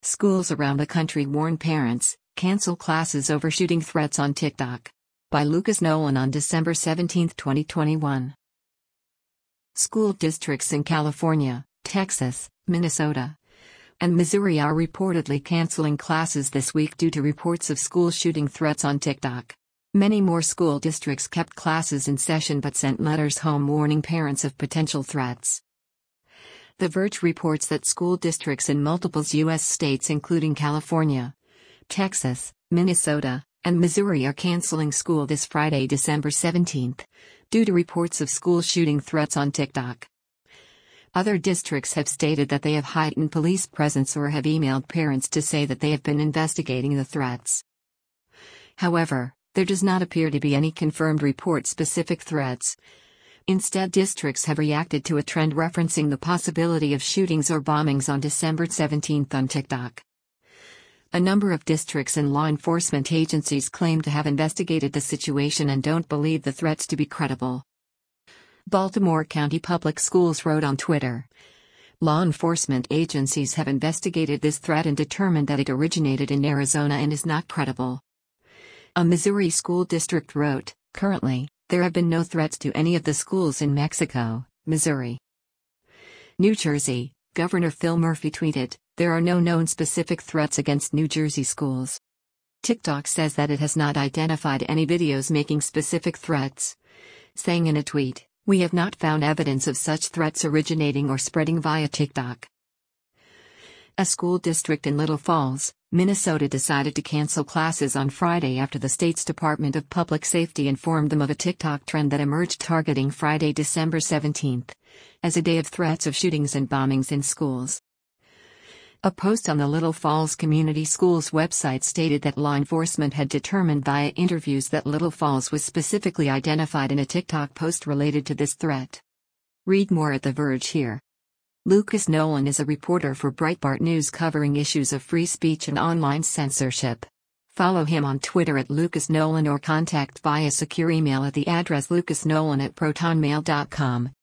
Schools around the country warn parents, cancel classes over shooting threats on TikTok. By Lucas Nolan on December 17, 2021. School districts in California, Texas, Minnesota, and Missouri are reportedly canceling classes this week due to reports of school shooting threats on TikTok. Many more school districts kept classes in session but sent letters home warning parents of potential threats. The Verge reports that school districts in multiple U.S. states including California, Texas, Minnesota, and Missouri are canceling school this Friday, December 17, due to reports of school shooting threats on TikTok. Other districts have stated that they have heightened police presence or have emailed parents to say that they have been investigating the threats. However, there does not appear to be any confirmed report-specific threats. Instead, districts have reacted to a trend referencing the possibility of shootings or bombings on December 17 on TikTok. A number of districts and law enforcement agencies claim to have investigated the situation and don't believe the threats to be credible. Baltimore County Public Schools wrote on Twitter, "Law enforcement agencies have investigated this threat and determined that it originated in Arizona and is not credible." A Missouri school district wrote, "Currently, there have been no threats to any of the schools in Mexico, Missouri." New Jersey, Governor Phil Murphy tweeted, "There are no known specific threats against New Jersey schools." TikTok says that it has not identified any videos making specific threats, saying in a tweet, "We have not found evidence of such threats originating or spreading via TikTok." A school district in Little Falls, Minnesota decided to cancel classes on Friday after the state's Department of Public Safety informed them of a TikTok trend that emerged targeting Friday, December 17, as a day of threats of shootings and bombings in schools. A post on the Little Falls Community Schools website stated that law enforcement had determined via interviews that Little Falls was specifically identified in a TikTok post related to this threat. Read more at The Verge here. Lucas Nolan is a reporter for Breitbart News covering issues of free speech and online censorship. Follow him on Twitter at Lucas Nolan or contact via secure email at the address lucasnolan@protonmail.com.